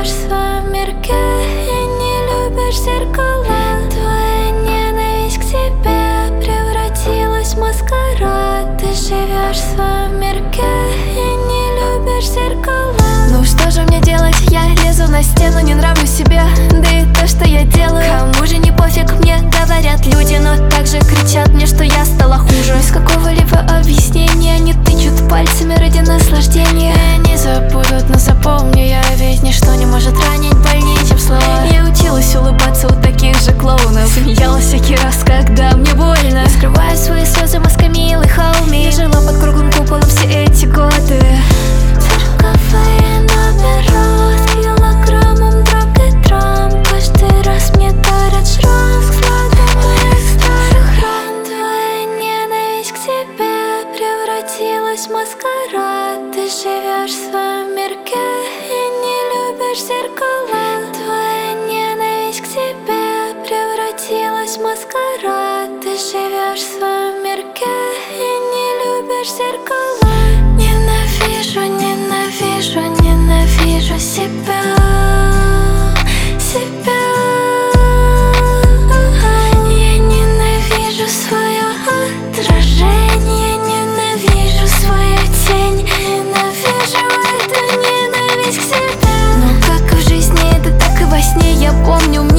живешь в своем мирке и не любишь зеркала. Твоя ненависть к себе превратилась в маскарад. Ты живешь в своем мирке и не любишь зеркала. Ну что же мне делать? Я лезу на стену, не нравлюсь себе, да и то, что я делаю. Кому же не пофиг, мне говорят люди, но также кричат мне, что я стала хуже. Без какого-либо объяснения они тычут пальцами ради наслаждения. И они забудут, но запомню я, ведь ничто не может ранить больнее, чем слова. Я училась улыбаться у таких же клоунов, смеялась всякий раз, когда мне больно. Я скрываю свои слезы мазками и лыхами. Я жила под круглым куполом все эти годы. Цирковые номера с килограммом драк и драм. Каждый раз мне дарят шрам с взглядом моих старых ран. Твоя ненависть к себе превратилась в маскарад. Ты живешь в своем мирке и не любишь зеркала. Твоя ненависть к себе превратилась в маскарад. Ты живешь в своем мирке и не любишь зеркала. Ненавижу, ненавижу, ненавижу себя. Я ненавижу свое отражение, ненавижу свою тень, ненавижу эту ненависть к себе. Ну как в жизни, это так и во сне. Я помню,